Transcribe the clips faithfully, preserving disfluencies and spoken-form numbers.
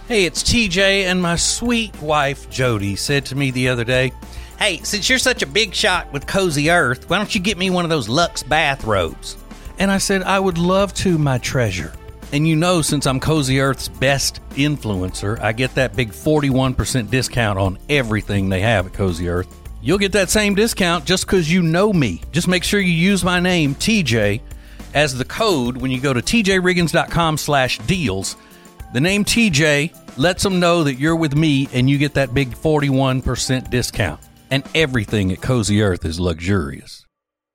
Hey, it's T J, and my sweet wife, Jody, said to me the other day, "Hey, since you're such a big shot with Cozy Earth, why don't you get me one of those Luxe bathrobes?" And I said, "I would love to, my treasure." And you know, since I'm Cozy Earth's best influencer, I get that big forty-one percent discount on everything they have at Cozy Earth. You'll get that same discount just because you know me. Just make sure you use my name, T J, as the code when you go to tjriggins.com slash deals. The name T J lets them know that you're with me, and you get that big forty-one percent discount. And everything at Cozy Earth is luxurious.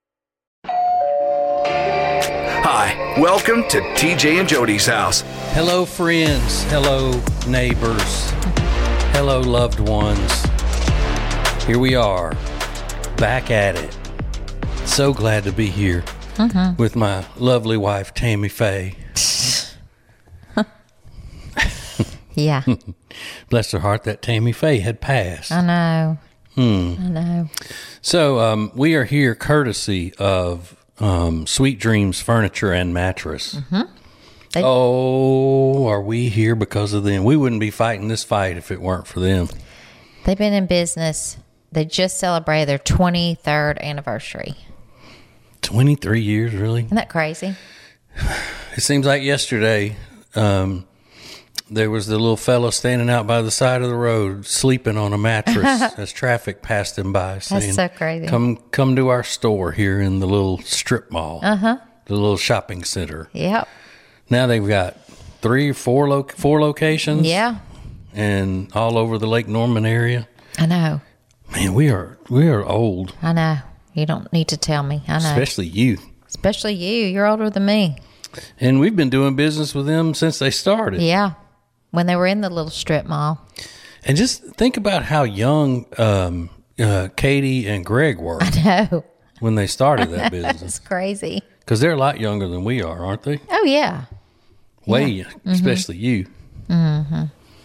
Hi, welcome to T J and Jody's house. Hello, friends. Hello, neighbors. Hello, loved ones. Here we are, back at it. So glad to be here mm-hmm. with my lovely wife, Tammy Faye. Yeah. Bless her heart, that Tammy Faye had passed. I know. Hmm. I know. So um, we are here courtesy of um, Sweet Dreams Furniture and Mattress. Mm-hmm. They- oh, are we here because of them? We wouldn't be fighting this fight if it weren't for them. They've been in business. They just celebrated their twenty-third anniversary. twenty-three years, really? Isn't that crazy? It seems like yesterday. Um, There was the little fellow standing out by the side of the road, sleeping on a mattress as traffic passed him by, saying, That's so crazy. Come come to our store here in the little strip mall, Uh-huh. the little shopping center. Yep. Now they've got three, four, lo- four locations. Yeah. And all over the Lake Norman area. I know. Man, we are we are old. I know. You don't need to tell me. I know. Especially you. Especially you. You're older than me. And we've been doing business with them since they started. Yeah. When they were in the little strip mall. And just think about how young um, uh, Katie and Greg were I know. when they started that business. It's crazy. Because they're a lot younger than we are, aren't they? Oh, yeah. Way, Yeah. Mm-hmm. especially you. Mm-hmm.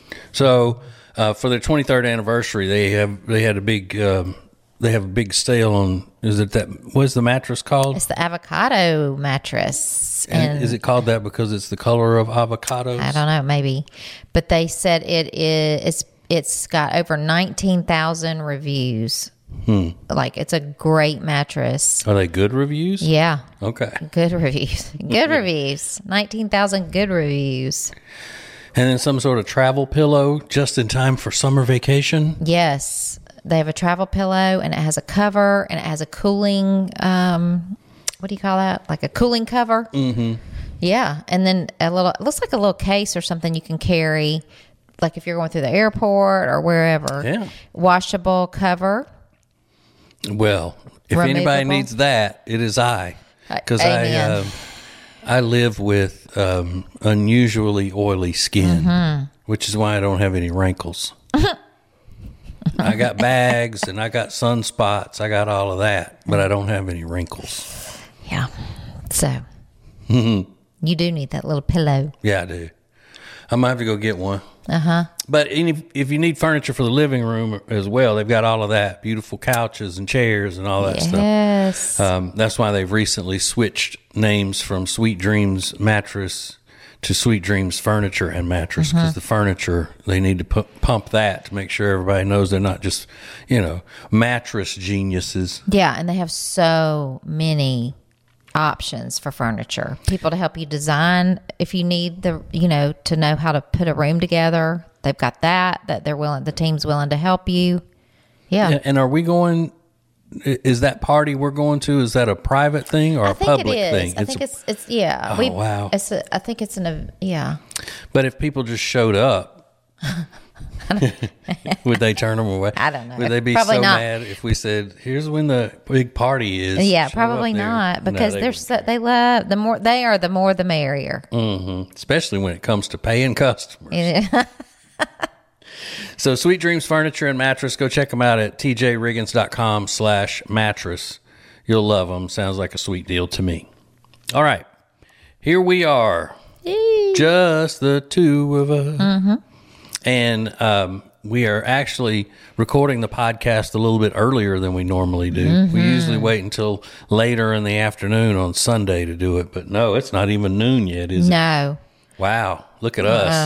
So uh, for their twenty-third anniversary, they have they had a big um, they have a big sale on. Is it that? What's the mattress called? It's the avocado mattress. And And is it called that because it's the color of avocados? I don't know, maybe. But they said it is it's it's got over nineteen thousand reviews. Hmm. Like, it's a great mattress. Are they good reviews? Yeah. Okay. Good reviews. Good reviews. nineteen thousand good reviews. And then some sort of travel pillow just in time for summer vacation? Yes. They have a travel pillow, and it has a cover, and it has a cooling, um, what do you call that? Like a cooling cover? Mm-hmm. Yeah. And then a little, it looks like a little case or something you can carry, like if you're going through the airport or wherever. Yeah. Washable cover. Well, if anybody Removable. needs that, it is I. Because I, Amen. uh, I live with um, unusually oily skin, Mm-hmm. which is why I don't have any wrinkles. I got bags and I got sunspots. I got all of that, but I don't have any wrinkles. Yeah. So you do need that little pillow. Yeah, I do. I might have to go get one. Uh-huh. But any, if you need furniture for the living room as well, they've got all of that. Beautiful couches and chairs and all that stuff. Yes. Um, that's why they've recently switched names from Sweet Dreams Mattress to Sweet Dreams Furniture and Mattress, because Mm-hmm. the furniture, they need to pu- pump that to make sure everybody knows they're not just, you know, mattress geniuses. Yeah, and they have so many options for furniture. People to help you design if you need the, you know, to know how to put a room together. They've got that, that they're willing, the team's willing to help you. Yeah. And, and are we going, i- is that party we're going to, is that a private thing or I a think public it is. thing? I think a- it's, it's, yeah. Oh, wow. It's a, I think it's an, ev- yeah. But if people just showed up, would they turn them away? I don't know. Would they be Probably so not. mad if we said, "Here's when the big party is"? Yeah, Show up probably there. not, No, because they they're wouldn't so, they love, the more, they are, the more the merrier. Mm-hmm. Especially when it comes to paying customers. Yeah. So Sweet Dreams Furniture and Mattress, go check them out at tjriggins.com slash mattress. You'll love them. Sounds like a sweet deal to me. All right. Here we are. Just the two of us. Mm-hmm. And um, we are actually recording the podcast a little bit earlier than we normally do. Mm-hmm. We usually wait until later in the afternoon on Sunday to do it. But no, it's not even noon yet, is it? No. Wow. Look at us. Uh,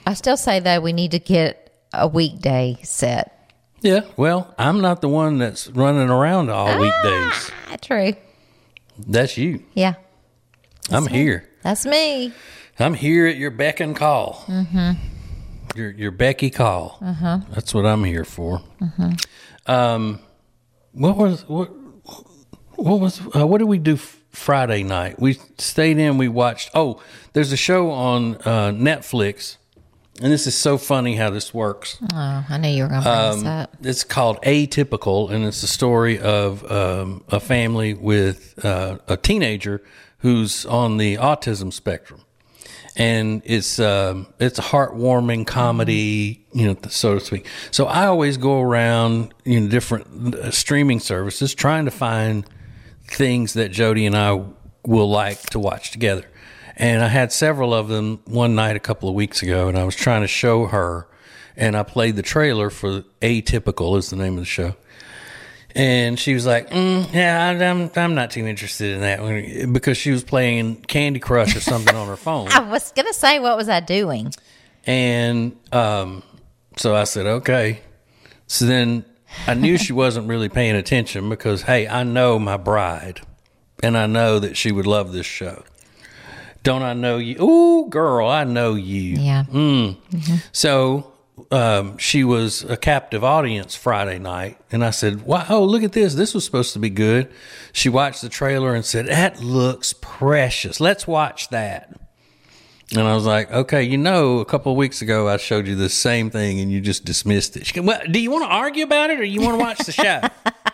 I still say though we need to get a weekday set. Yeah, well, I'm not the one that's running around all weekdays. Ah, true. That's you. Yeah. I'm me. here. That's me. I'm here at your beck and call. Mm-hmm. Your your Becky call. Uh-huh. That's what I'm here for. Mm-hmm. Um, what was what? What was? Uh, what did we do f- Friday night? We stayed in. We watched. Oh, there's a show on uh, Netflix, and this is so funny how this works. Oh, I knew you were going to bring Um, this up. it's called Atypical, and it's the story of um, a family with uh, a teenager who's on the autism spectrum. And it's um, it's a heartwarming comedy, you know, so to speak. So I always go around, you know, different uh, streaming services trying to find things that Jody and I will like to watch together. And I had several of them one night a couple of weeks ago, and I was trying to show her, and I played the trailer for Atypical is the name of the show. And she was like, mm, yeah, I- I'm I'm not too interested in that, because she was playing Candy Crush or something on her phone. I was going to say, what was I doing? And um, so I said, okay. So then I knew she wasn't really paying attention because, hey, I know my bride, and I know that she would love this show. Don't I know you? Ooh, girl, I know you. Yeah. Mm. Mm-hmm. So um, she was a captive audience Friday night, and I said, wow, oh, look at this. This was supposed to be good. She watched the trailer and said, that looks precious. Let's watch that. And I was like, okay, you know, a couple of weeks ago I showed you the same thing and you just dismissed it. She goes, well, do you want to argue about it or you want to watch the show?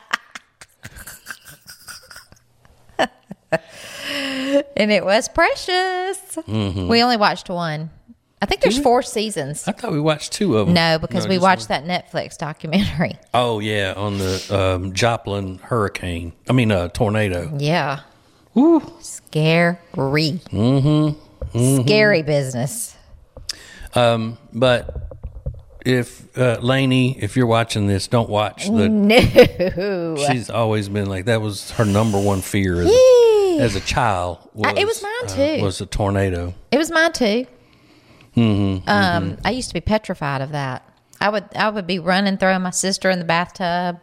And it was precious. Mm-hmm. We only watched one. I think there's four seasons. I thought we watched two of them. No, because No, we just watched one. that Netflix documentary. Oh, yeah, on the um, Joplin hurricane. I mean, uh, tornado. Yeah. Woo. Scary. Mm-hmm. Mm-hmm. Scary business. Um, but if, uh, Lainey, if you're watching this, don't watch the... No. She's always been like, that was her number one fear as, a, as a child. Was, Uh, it was mine, too. Uh, was a tornado. It was mine too. Mm-hmm, Um, mm-hmm. I used to be petrified of that. I would I would be running, throwing my sister in the bathtub.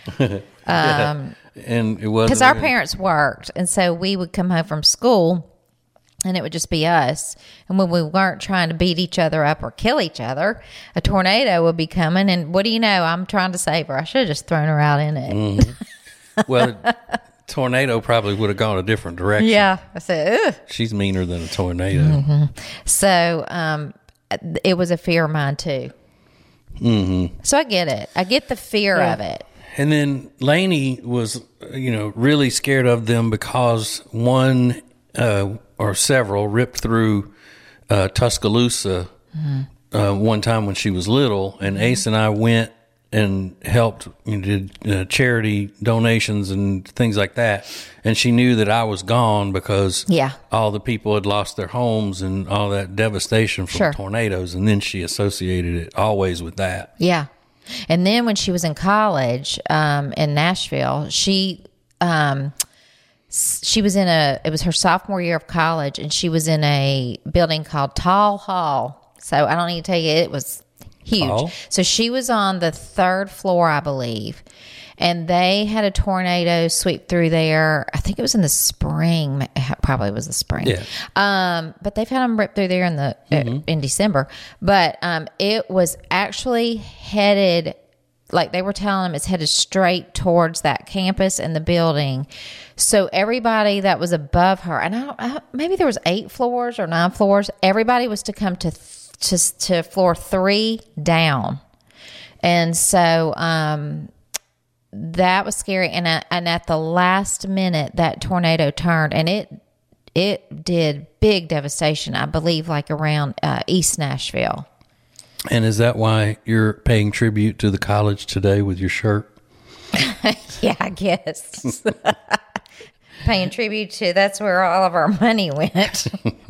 Um, and it wasn't... because our even- parents worked, and so we would come home from school, and it would just be us. And when we weren't trying to beat each other up or kill each other, a tornado would be coming, and what do you know? I'm trying to save her. I should have just thrown her out in it. Mm-hmm. Well, tornado probably would have gone a different direction. Yeah, I said, ugh. She's meaner than a tornado. Mm-hmm. So um, it was a fear of mine too. Mm-hmm. So I get it. I get the fear Yeah. of it. And then Lainey was, you know, really scared of them because one uh, or several ripped through uh, Tuscaloosa mm-hmm. uh, one time when she was little, and Ace and I went and helped, you know, did uh, charity donations and things like that. And she knew that I was gone because Yeah. all the people had lost their homes and all that devastation from Sure. tornadoes. And then she associated it always with that. Yeah. And then when she was in college um, in Nashville, she um, s- she was in a, it was her sophomore year of college, and she was in a building called Tall Hall. So I don't need to tell you, it was huge. Tall? So she was on the third floor, I believe. And they had a tornado sweep through there. I think it was in the spring. It probably was the spring. Yeah. Um, but they've had them rip through there in the uh, in December. But um, it was actually headed, like they were telling them, it's headed straight towards that campus and the building. So everybody that was above her, and I, I maybe there was eight floors or nine floors. Everybody was to come to to to floor three down, and so. Um, That was scary, and uh, and at the last minute, that tornado turned, and it it did big devastation. I believe, like around uh, East Nashville. And is that why you're paying tribute to the college today with your shirt? Yeah, I guess. Paying tribute to, that's where all of our money went.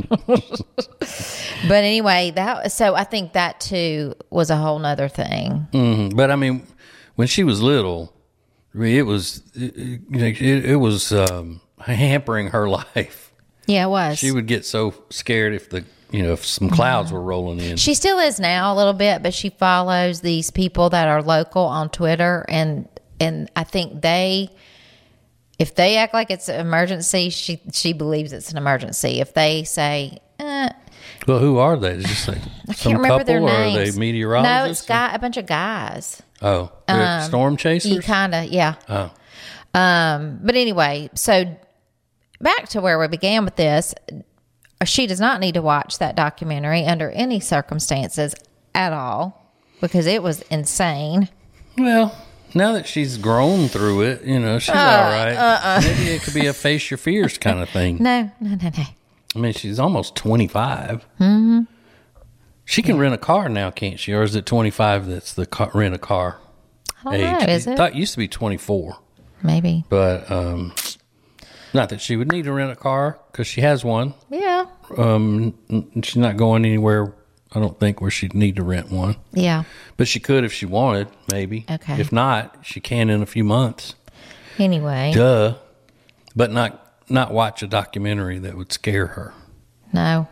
But anyway, that so I think that too was a whole nother thing. Mm-hmm. But I mean, when she was little, I mean, it was it, you know, it, it was um, hampering her life. Yeah, it was. She would get so scared if the you know, if some clouds were rolling in. She still is now a little bit, but she follows these people that are local on Twitter, and and I think they, if they act like it's an emergency, she she believes it's an emergency. If they say, eh, well, who are they? Is this like I some can't remember couple, their or names. are they meteorologists? No, it's guy, a bunch of guys. Oh, they're Um, storm chasers? You kind of, yeah. Oh. Um, but anyway, so back to where we began with this. She does not need to watch that documentary under any circumstances at all, because it was insane. Well, now that she's grown through it, you know, she's Uh, all right. uh-uh. Maybe it could be a face your fears kind of thing. No, no, no, no. I mean, she's almost twenty-five. Mm-hmm. She can rent a car now, can't she? Or is it twenty-five that's the car, rent a car I don't age? know, is it? I thought it used to be twenty-four. Maybe. But um, not that she would need to rent a car because she has one. Yeah. Um, she's not going anywhere, I don't think, where she'd need to rent one. Yeah. But she could if she wanted, maybe. Okay. If not, she can in a few months. Anyway. Duh. But not not watch a documentary that would scare her. No.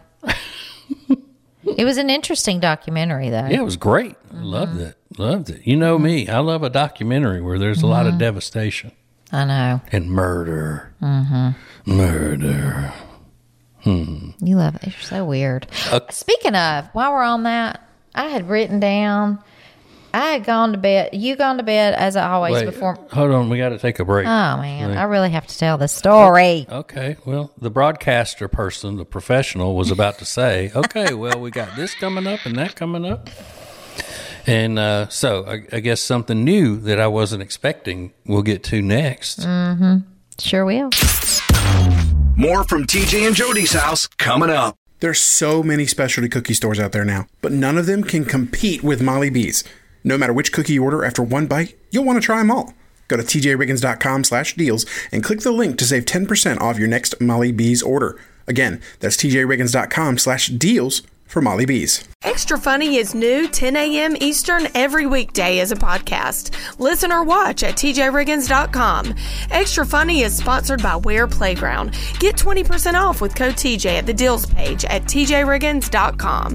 It was an interesting documentary, though. Yeah, it was great. Mm-hmm. Loved it. Loved it. You know me. I love a documentary where there's a lot Mm-hmm. of devastation I know. and murder. Mm-hmm. Murder. You love it. You're so weird. Uh, Speaking of, while we're on that, I had written down, I had gone to bed. You gone to bed, as I always, Wait, before. hold on. We got to take a break. Oh, man. Wait. I really have to tell this story. Okay, well, the broadcaster person, the professional, was about to say, okay, well, we got this coming up and that coming up. And uh, so I, I guess something new that I wasn't expecting we'll get to next. Mm-hmm. Sure will. More from T J and Jody's house coming up. There's so many specialty cookie stores out there now, but none of them can compete with Molly B's. No matter which cookie you order, after one bite, you'll want to try them all. Go to tjriggins.com slash deals and click the link to save ten percent off your next Molly B's order. Again, that's tjriggins.com slash deals for Molly B's. Extra Funny is new ten a.m. Eastern every weekday as a podcast. Listen or watch at t j riggins dot com. Extra Funny is sponsored by Ware Playground. Get twenty percent off with code T J at the deals page at t j riggins dot com.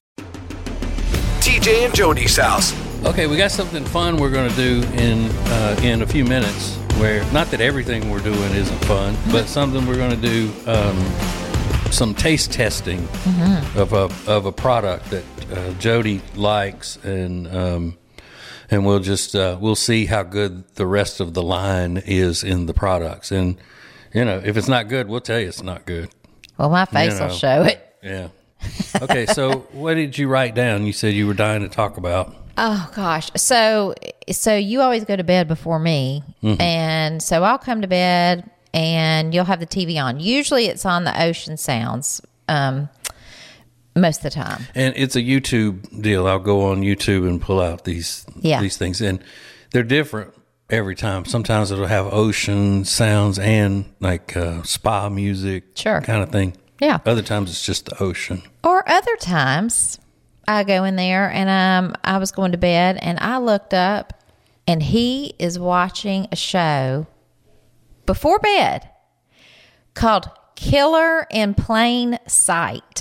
T J and Jody's house. Okay, we got something fun we're going to do in uh, in a few minutes. Where not that everything we're doing isn't fun, but something we're going to do um, some taste testing mm-hmm. of a of a product that uh, Jody likes, and um, and we'll just uh, we'll see how good the rest of the line is in the products. And you know, if it's not good, we'll tell you it's not good. Well, my face You know. will show it. Yeah. Okay, so what did you write down? You said you were dying to talk about. Oh gosh. So so you always go to bed before me. Mm-hmm. And so I'll come to bed and you'll have the T V on. Usually it's on the ocean sounds. Um most of the time. And it's a YouTube deal. I'll go on YouTube and pull out these Yeah. these things, and they're different every time. Sometimes it'll have ocean sounds and like uh, spa music, Sure. kind of thing. Yeah. Other times it's just the ocean. Or other times I go in there and um I was going to bed and I looked up and he is watching a show before bed called Killer in Plain Sight.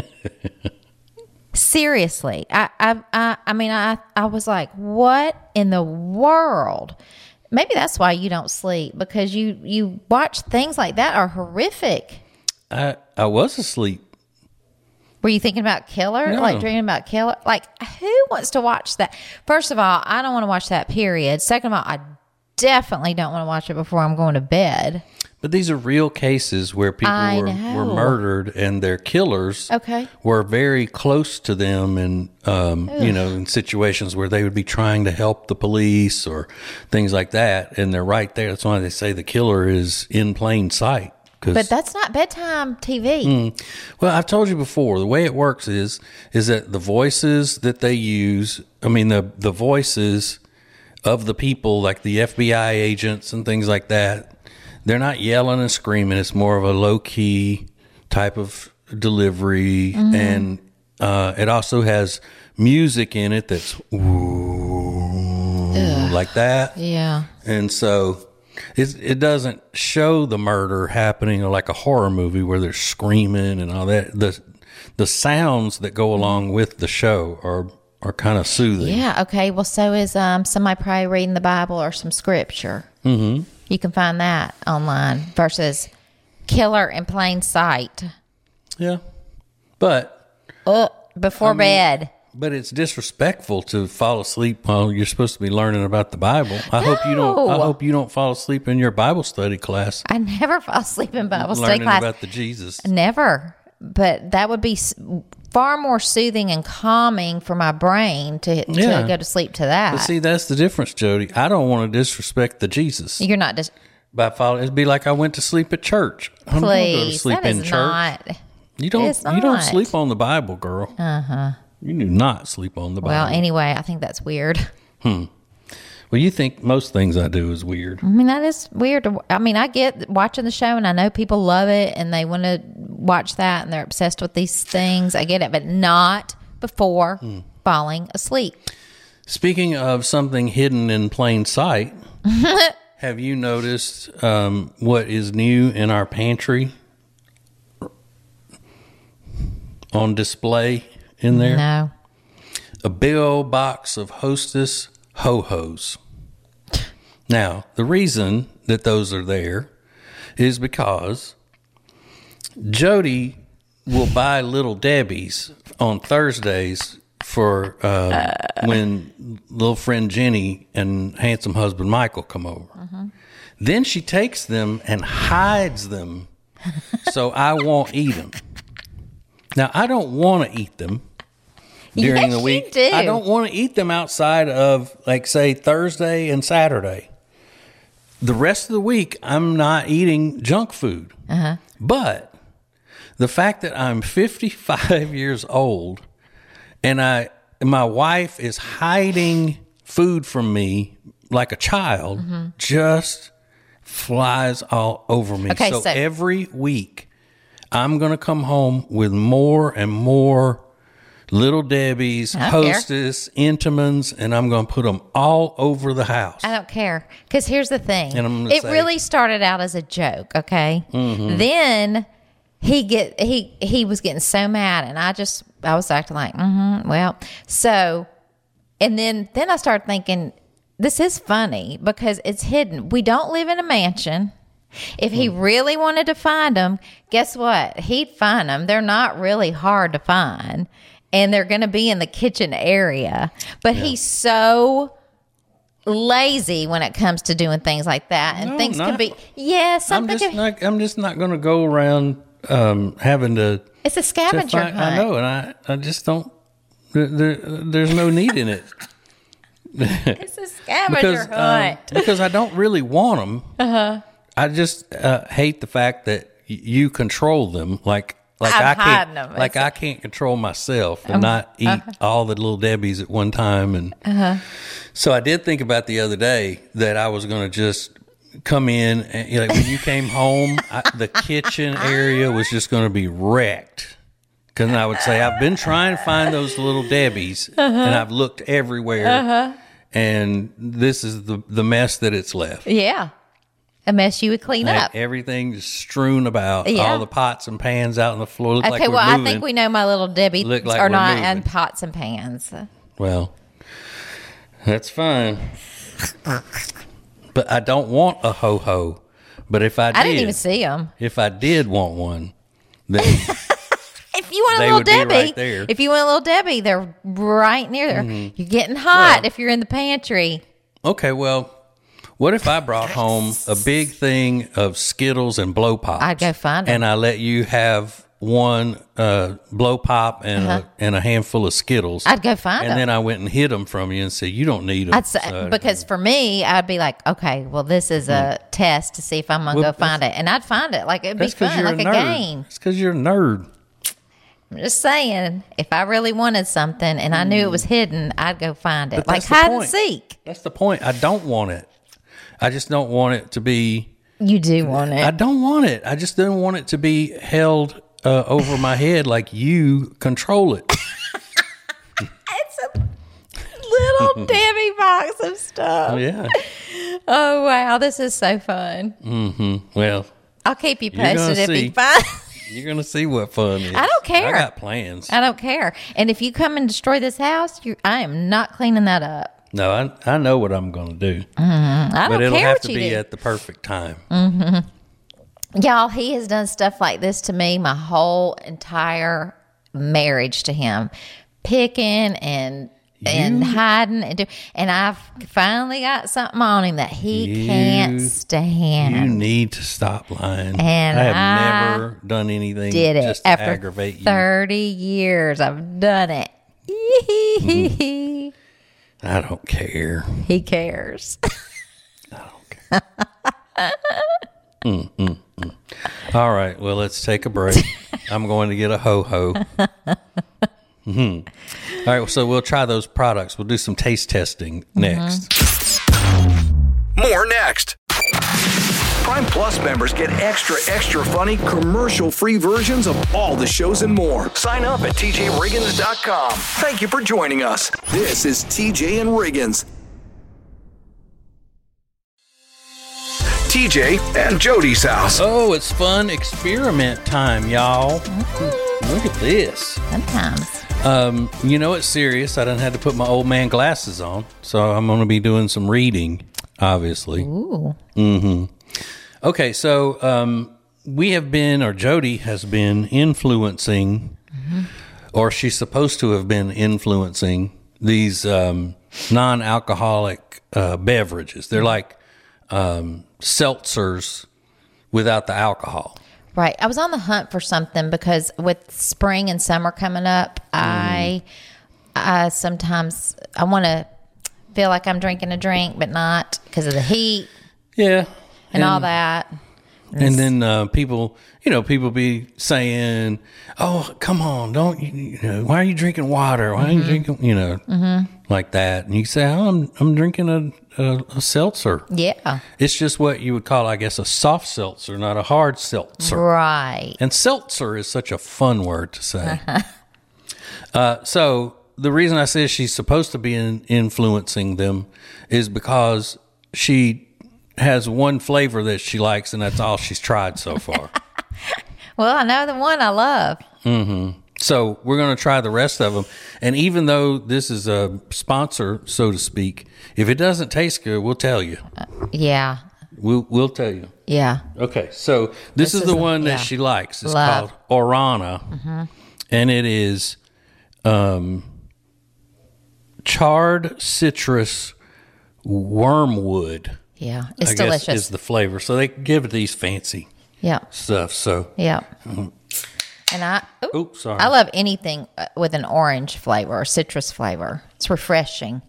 Seriously. I, I I I mean I I was like, what in the world? Maybe that's why you don't sleep, because you you watch things like that are horrific. I I was asleep. Were you thinking about Killer? No. Like dreaming about Killer? Like, who wants to watch that? First of all, I don't want to watch that, period. Second of all, I definitely don't want to watch it before I'm going to bed. But these are real cases where people I were, know. were murdered, and their killers Okay. were very close to them, and um, you know, in situations where they would be trying to help the police or things like that, and they're right there. That's why they say the killer is in plain sight. 'Cause, But that's not bedtime T V. Mm. well, I've told you before, the way it works is is that the voices that they use, I mean, the the voices of the people, like the F B I agents and things like that, they're not yelling and screaming. It's more of a low key type of delivery, Mm-hmm. and uh, it also has music in it that's ooh, like that. Yeah. And so it, it doesn't show the murder happening like a horror movie where they're screaming and all that. The the sounds that go along with the show are are kind of soothing. Yeah. Okay. Well, so is um somebody probably reading the Bible or some scripture. Mm-hmm. You can find that online versus Killer in Plain Sight. Yeah, but Oh, before I mean, bed. But it's disrespectful to fall asleep while you're supposed to be learning about the Bible. I hope you don't. I No. hope you don't fall asleep in your Bible study class. I never fall asleep in Bible study learning class. about the Jesus. Never. But that would be s- far more soothing and calming for my brain to, Yeah. to go to sleep to that. But see, that's the difference, Jody. I don't want to disrespect the Jesus You're not just. by following. It'd be like I went to sleep at church. I'm not going to Please. sleep That in is church. not. You don't. it's You don't not. sleep on the Bible, girl. Uh huh. You do not sleep on the Bible. Well, anyway, I think that's weird. Well, you think most things I do is weird. I mean, that is weird. to- I mean, I get watching the show, and I know people love it, and they want to watch that, and they're obsessed with these things. I get it, but not before falling asleep. Speaking of something hidden in plain sight, have you noticed um, what is new in our pantry on display in there? No. A big old box of Hostess Ho-Hos. Now, the reason that those are there is because Jody will buy Little Debbie's on Thursdays for uh, when little friend Jenny and handsome husband Michael come over. Then she takes them and hides them so I won't eat them. Now, I don't want to eat them during Yes, the you week. do. I don't want to eat them outside of, like, say, Thursday and Saturday. The rest of the week, I'm not eating junk food. Uh-huh. But the fact that I'm fifty-five years old and I, my wife is hiding food from me like a child, Mm-hmm. just flies all over me. Okay, so, so- every week, I'm going to come home with more and more Little Debbie's, I don't care. Hostess, Entenmann's, and I'm going to put them all over the house. I don't care. Because here's the thing. And I'm gonna It say- really started out as a joke, okay? Mm-hmm. Then he get he he was getting so mad, and I just I was acting like, mm-hmm, well, so, and then then I started thinking, this is funny because it's hidden. We don't live in a mansion. If he Hmm. really wanted to find them, guess what? He'd find them. They're not really hard to find, and they're going to be in the kitchen area. But he's so lazy when it comes to doing things like that, and No, things can not- be yeah I'm something. just Can, not. I'm just not going to go around um, having to. it's a to scavenger find, hunt. I know, and I, I just don't. There, there, there's no need in it It's a scavenger because um, hunt. because I don't really want them. Uh-huh. I just uh, hate the fact that y- you control them. Like like I'm I can't hiding them. like It's- I can't control myself and not eat uh-huh. all the Little Debbie's at one time. And so I did think about the other day that I was going to just come in and, you know, like when you came home, I, the kitchen area was just going to be wrecked. Because I would say, I've been trying to find those Little Debbie's, and I've looked everywhere, and this is the, the mess that it's left. Yeah, a mess you would clean I had up. everything just strewn about, Yeah. all the pots and pans out on the floor. Look Okay, like we're well, I moving. think we know my little Debbie Look like are we're not moving. in pots and pans. Well, that's fine. But I don't want a ho-ho. But if I did, I didn't even see them. if I did want one, then If you want a They little would be Debbie, right there. if you want a little Debbie, they're right near there. You're getting hot Well- if you're in the pantry. okay, well, what if I brought home a big thing of Skittles and Blow Pops? I'd go find 'em. And I let you have one uh, Blow Pop and, a, and a handful of Skittles. Uh-huh. I'd go find And 'em. then I went and hid them from you and said, you don't need them. I'd say, because for me, I'd be like, okay, well, this is a test to see if I'm gonna Well, go find it, and I'd find it. Like it'd be That's because fun, you're like a a, nerd. game. It's because you're a nerd. I'm just saying, if I really wanted something and I knew it was hidden, I'd go find it, But like that's the hide and point. seek. That's the point. I don't want it. I just don't want it to be. You do want it. I don't want it. I just don't want it to be held uh, over my head like you control it. It's a little Debbie box of stuff. Oh, yeah. Oh wow, this is so fun. Well, I'll keep you You're gonna posted if see. you find. You're going to see what fun is. I don't care. I got plans. I don't care. And if you come and destroy this house, you I am not cleaning that up. No, I I know what I'm going to do. Mm-hmm. I don't but it'll care have what to you be do. at the perfect time. Mm-hmm. Y'all, he has done stuff like this to me my whole entire marriage to him. Picking and and hiding and do, and I've finally got something on him that he You- can't stand. You need to stop lying. And I have I never done anything Did it just to after aggravate you. thirty years? I've done it. I don't care. He cares. mm, mm, mm. All right. Well, let's take a break. I'm going to get a ho-ho. Mm-hmm. All right. So we'll try those products. We'll do some taste testing next. More next. Prime Plus members get extra, extra funny, commercial-free versions of all the shows and more. Sign up at T J Riggins dot com. Thank you for joining us. This is T J and Riggins. T J and Jody's house. Oh, it's fun experiment time, y'all. Look at this. Sometimes. Um, you know it's serious. I done had to put my old man glasses on, so I'm going to be doing some reading, obviously. Ooh. Mm-hmm. Okay, so um, we have been, or Jody has been influencing, mm-hmm. or she's supposed to have been influencing these um, non-alcoholic uh, beverages. They're like um, seltzers without the alcohol. Right. I was on the hunt for something because with spring and summer coming up, mm. I I sometimes I want to feel like I'm drinking a drink, but not because of the heat. Yeah. And, and all that. And then uh, people, you know, people be saying, "Oh, come on, don't you, you know? Why are you drinking water? Why mm-hmm. are you drinking, you know, mm-hmm. like that?" And you say, "Oh, I'm I'm drinking a, a a seltzer." Yeah, it's just what you would call, I guess, a soft seltzer, not a hard seltzer. Right. And seltzer is such a fun word to say. uh, so the reason I say she's supposed to be in, influencing them is because she has one flavor that she likes, and that's all she's tried so far. Well, I know the one I love. Mm-hmm. So we're going to try the rest of them. And even though this is a sponsor, so to speak, if it doesn't taste good, we'll tell you. Uh, yeah. We'll we'll tell you. Yeah. Okay. So this, this is, is the one yeah. that she likes. It's love. called Orana, mm-hmm. and it is um, charred citrus wormwood. Yeah, it's I delicious. Guess is the flavor. So they give it these fancy yeah. stuff. So yeah. Mm-hmm. And I, oops, oops, sorry. I love anything with an orange flavor or citrus flavor. It's refreshing.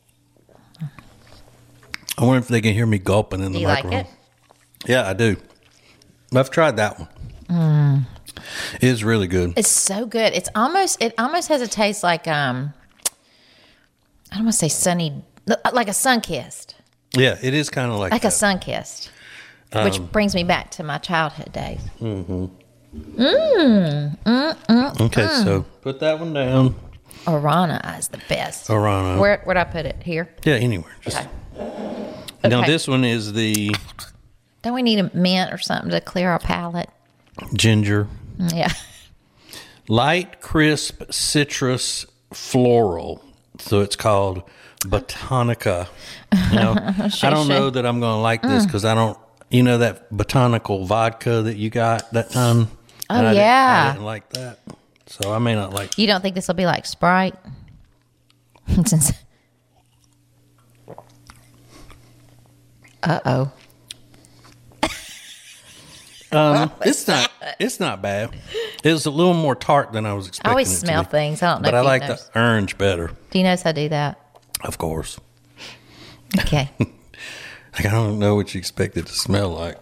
I wonder if they can hear me gulping in do the you microphone. like it? Yeah, I do. I've tried that one. Mm. It's really good. It's so good. It's almost it almost has a taste like um I don't want to say sunny, like a Sunkist. Yeah, it is kind of like like that. a Sunkist, um, which brings me back to my childhood days. Mm-hmm. Mm, mm, mm, okay, mm. so put that one down. Orana is the best. Orana. Where where'd I put it? Here? Yeah, anywhere. Just okay. Now Okay. this one is the Don't we need a mint or something to clear our palate? ginger. Yeah. Light, crisp, citrus, floral. So it's called Botanica. Now, I don't know that I'm going to like this because I don't, you know, that botanical vodka that you got that time? Oh, I yeah. Didn't, I didn't like that. So I may not like You don't think this will be like Sprite? Since Uh-oh. Um, it's not. It's not bad. It's a little more tart than I was expecting. I always it to smell be. things. I don't know But if I you like noticed. the orange better. Do you notice I do that? Of course. Okay. Like I don't know what you expect it to smell like.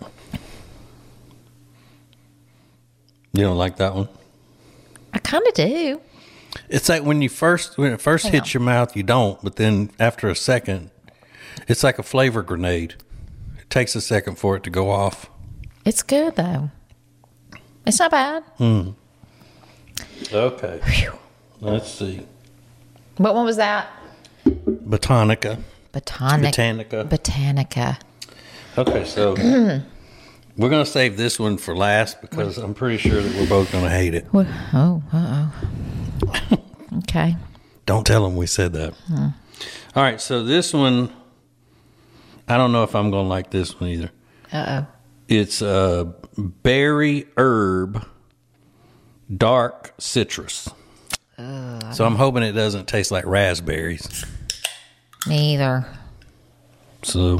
You don't like that one? I kind of do. It's like when you first when it first Hang hits on. your mouth, you don't. But then after a second, it's like a flavor grenade. It takes a second for it to go off. It's good, though. It's not bad. Hmm. Okay. Whew. Let's see. What one was that? Botanica. Botanic. Botanica. Botanica. Okay, so We're going to save this one for last because I'm pretty sure that we're both going to hate it. What? Oh, uh-oh. Okay. Don't tell them we said that. Hmm. All right, so this one, I don't know if I'm going to like this one either. Uh-oh. It's uh, berry herb dark citrus. Uh, so I'm hoping it doesn't taste like raspberries. Me either. So...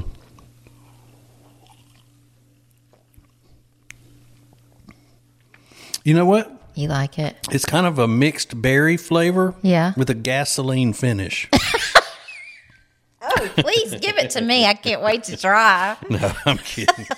You know what? You like it? It's kind of a mixed berry flavor. Yeah. With a gasoline finish. Oh, please give it to me. I can't wait to try. No, I'm kidding.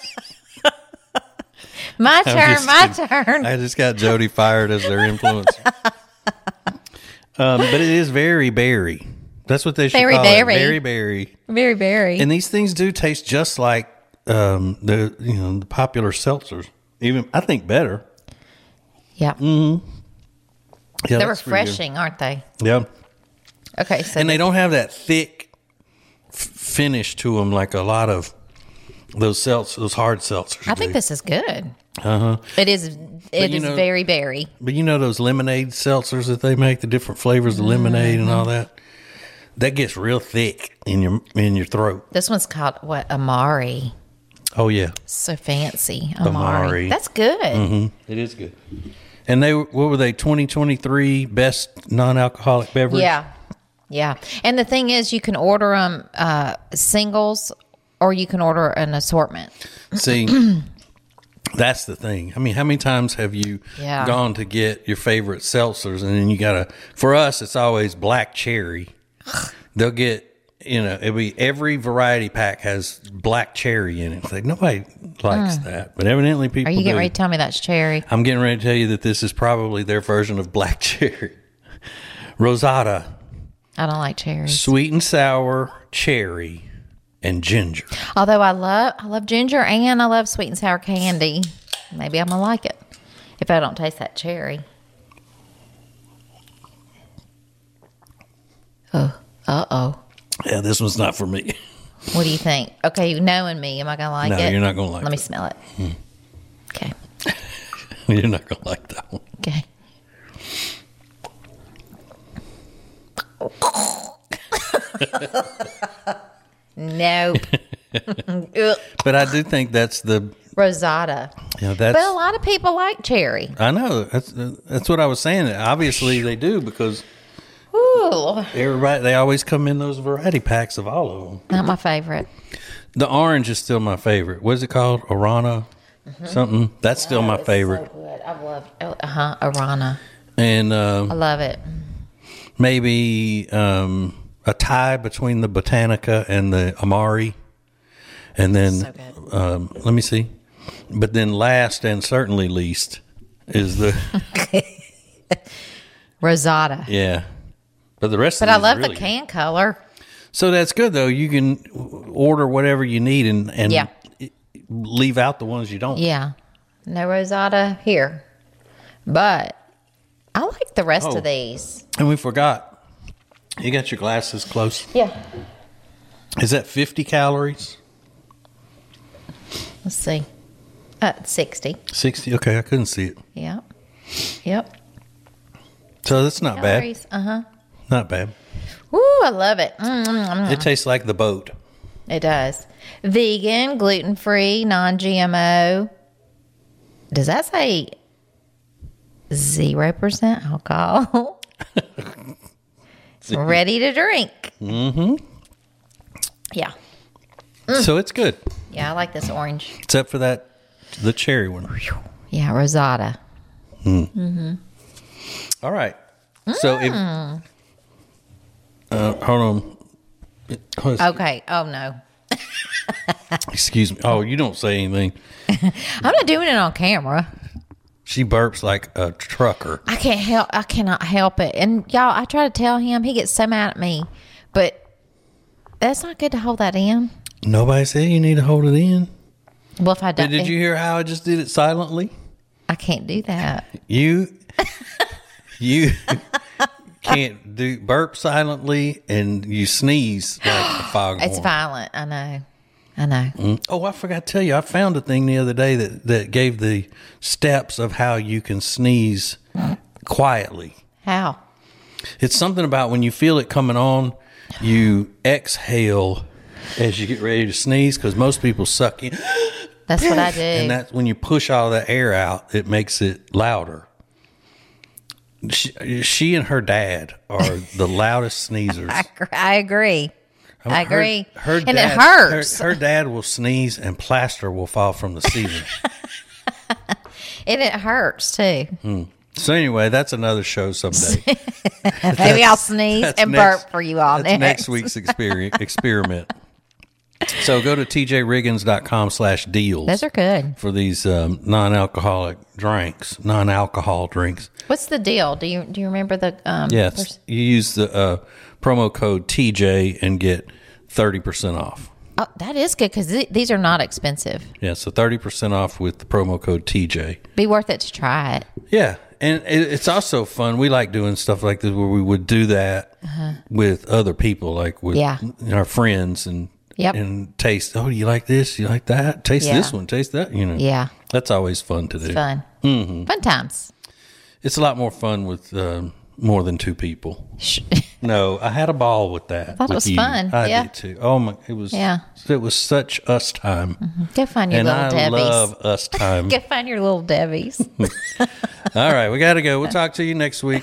My turn, my kidding. turn. I just got Jody fired as their influencer. um, but it is very berry. That's what they should Very call berry. it. Very berry. Very berry. And these things do taste just like um, the you know the popular seltzers. Even I think better. Yeah. Mm-hmm. Yeah, They're that's pretty refreshing, aren't they? good. Yeah. Okay. So And they don't have that thick f- finish to them like a lot of those seltz, those hard seltzers I think do. this is good. Uh-huh. It is. It you is know- very berry. But you know those lemonade seltzers that they make, the different flavors of lemonade and all that? That gets real thick in your in your throat. This one's called what? Amari. Oh, yeah. So fancy. Amari. Amari. That's good. Mm-hmm. It is good. And they, what were they, twenty twenty-three best non-alcoholic beverage? Yeah. Yeah. And the thing is, you can order them uh, singles or you can order an assortment. See, that's the thing. I mean, how many times have you Yeah. gone to get your favorite seltzers and then you got to, for us, it's always black cherry. They'll get, you know, it'll be every variety pack has black cherry in it. It's like, nobody likes that. But evidently people Are you getting do. ready to tell me that's cherry? I'm getting ready to tell you that this is probably their version of black cherry. Rosada, I don't like cherries. sweet and sour cherry and ginger. Although I love I love ginger and I love sweet and sour candy. Maybe I'm gonna like it if I don't taste that cherry. Oh, uh oh. Yeah, this one's not for me. What do you think? Okay, knowing me, am I gonna like No, it? you're not gonna like Let me it. smell it. Okay. You're not going to like that one. Okay. Nope. Ugh. But I do think that's the, Rosada. you know, that's, But a lot of people like cherry. I know, that's that's what I was saying. Obviously they do because Ooh, everybody, they always come in those variety packs of all of them. not my favorite. The orange is still my favorite. What is it called? Arana? Something? That's still my favorite. So good. I love. Uh huh. Arana. And I um, love it. maybe um, a tie between the Botanica and the Amari. And then, So good. um, let me see. But then last and certainly least is the, Rosada. yeah. But the rest But of I these are love really the good. can color. So that's good though. You can order whatever you need and, and Yeah. leave out the ones you don't. Yeah. No Rosada here. But I like the rest Oh. of these. And we forgot. You got your glasses close. Yeah. Is that fifty calories? Let's see. Uh, sixty. sixty? Okay, I couldn't see it. Yep. Yep. So that's not Calories. Uh huh. bad. Not bad. Ooh, I love it. Mm, mm, mm. It tastes like the boat. It does. Vegan, gluten free, non G M O. Does that say zero percent alcohol? Ready to drink. Mm-hmm. Yeah. So it's good. Yeah, I like this orange. Except for that, the cherry one. Yeah, Rosada. All right. So if. Uh, hold on. Hold on. Okay. Oh, no. Excuse me. Oh, you don't say anything. I'm not doing it on camera. She burps like a trucker. I can't help. I cannot help it. And y'all, I try to tell him. He gets so mad at me. But that's not good to hold that in. Nobody said you need to hold it in. Well, if I Did, don't, did you hear how I just did it silently? I can't do that. You, you can't do burp silently, and you sneeze like a foghorn. It's violent. I know. I know. Mm. Oh, I forgot to tell you, I found a thing the other day that, that gave the steps of how you can sneeze quietly. How? It's something about when you feel it coming on, you exhale as you get ready to sneeze, because most people suck in. That's what I do. And that's when you push all the air out, it makes it louder. She, she and her dad are the loudest sneezers. I, I agree. I agree. Her, her and dad, it hurts. Her, her dad will sneeze and plaster will fall from the ceiling. And it hurts too. Hmm. So anyway, that's another show someday. Maybe I'll sneeze and next, burp for you all that's next. next week's experience, experiment. So go to t j riggins dot com slash deals. Those are good. For these um, non-alcoholic drinks, non-alcohol drinks. What's the deal? Do you do you remember the? Um, Yes, pers- you use the uh, promo code T J and get thirty percent off. Oh, that is good because th- these are not expensive. Yeah, so thirty percent off with the promo code T J. Be worth it to try it. Yeah, and it, it's also fun. We like doing stuff like this where we would do that uh-huh. with other people, like with yeah. our friends, and yep. and taste. Oh, you like this? You like that? Taste yeah. this one. Taste that. You know. Yeah, that's always fun to do. It's fun. Mm-hmm. Fun times. It's a lot more fun with um, more than two people. No, I had a ball with that. I thought with it was you. fun. I yeah. did too. Oh my! It was. Yeah. It was such us time. Mm-hmm. Go find your and little I Debbies. love us time. Go find your little Debbies. All right, we got to go. We'll talk to you next week.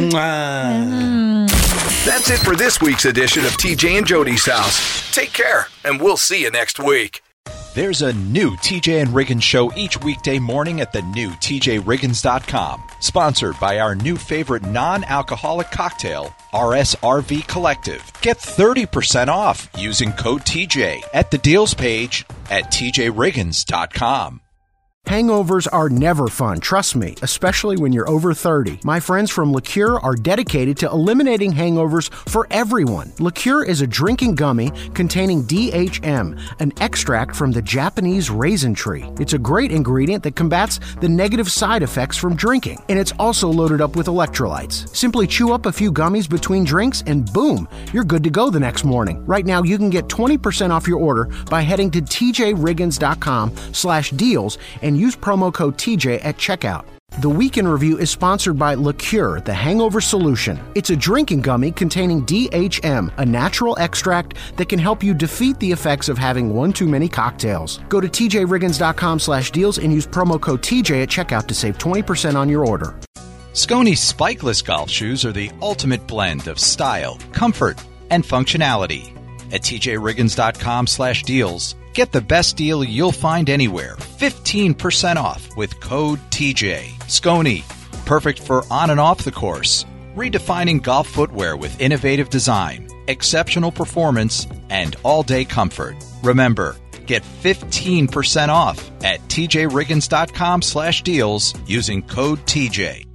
Mm. That's it for this week's edition of T J and Jody's House. Take care, and we'll see you next week. There's a new T J and Riggins show each weekday morning at the new T J Riggins dot com. Sponsored by our new favorite non-alcoholic cocktail, R S R V Collective. Get thirty percent off using code T J at the deals page at T J Riggins dot com. Hangovers are never fun, trust me, especially when you're over thirty. My friends from Liqueur are dedicated to eliminating hangovers for everyone. Liqueur is a drinking gummy containing D H M, an extract from the Japanese raisin tree. It's a great ingredient that combats the negative side effects from drinking, and it's also loaded up with electrolytes. Simply chew up a few gummies between drinks and boom, you're good to go the next morning. Right now, you can get twenty percent off your order by heading to T J Riggins dot com slash deals and use promo code T J at checkout. The Week in Review is sponsored by Liqueur, the hangover solution. It's a drinking gummy containing D H M, a natural extract that can help you defeat the effects of having one too many cocktails. Go to T J Riggins dot com slash deals and use promo code T J at checkout to save twenty percent on your order. Skone spikeless golf shoes are the ultimate blend of style, comfort, and functionality. At T J Riggins dot com slash deals, get the best deal you'll find anywhere. fifteen percent off with code T J. Skone, perfect for on and off the course. Redefining golf footwear with innovative design, exceptional performance, and all-day comfort. Remember, get fifteen percent off at T J Riggins dot com slash deals using code T J.